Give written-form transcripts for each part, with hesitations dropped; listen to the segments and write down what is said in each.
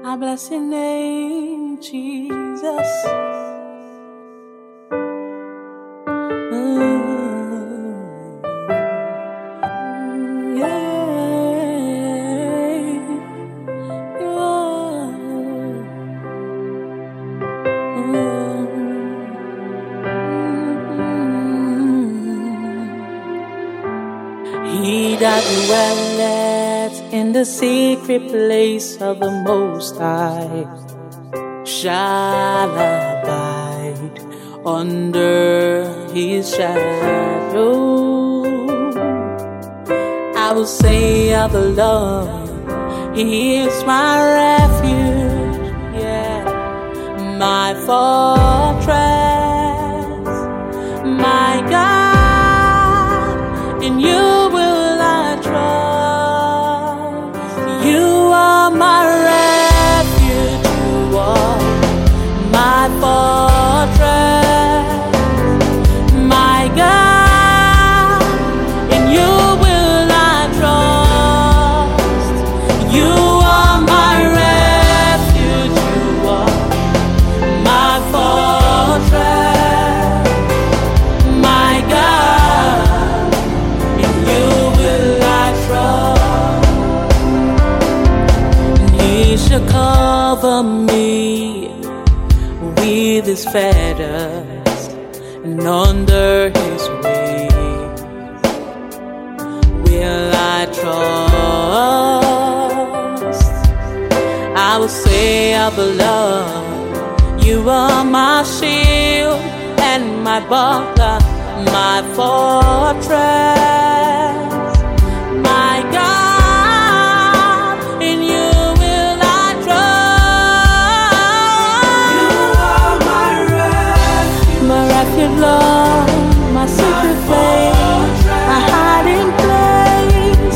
I bless your name, Jesus. He that dwelleth in the secret place of the Most High shall abide under His shadow. I will say of the Lord, He is my refuge, yeah, my fortress, my God, in You will I trust. You are my refuge, You are my fortress, my God, in You will I trust. You are my refuge, You are my fortress, my God, in You will I trust. And He shall cover me with His feathers, and under His wings will I trust. I will say of the Lord, You are my shield and my buckler, my fortress, my God, in You will I trust. My refuge, Lord, my secret place, my hiding place,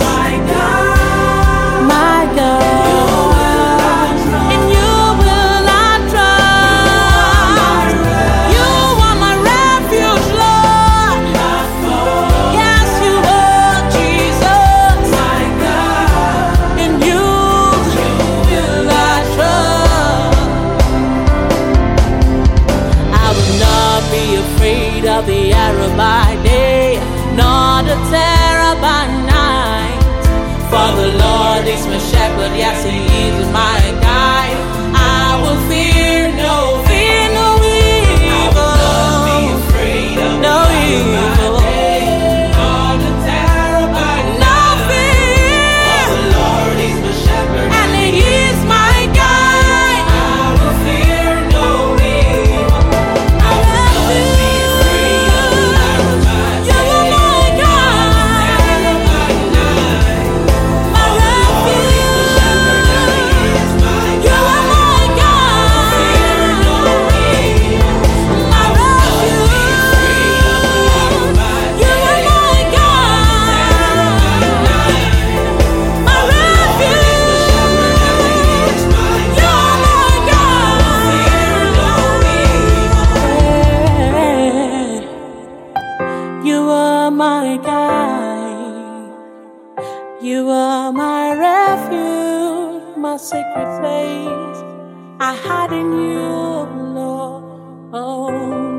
my God, in You will I trust. You are my refuge, Lord. Yes, You are, Jesus. In You will I trust. I will not be afraid of the arrow by day, nor the terror by night. For the Lord is my shepherd, yes, He is my guide. I will fear no evil. I will not be afraid of no evil. Nor the terror by night. For the Lord is my shepherd, and He is my guide. I will fear no evil. I will not be afraid of the arrow by day. You are my God, my refuge. You are my God, my refuge. You are my God, my refuge. You are my God. You are my guide. You are my refuge, my secret place. I hide in You, Lord.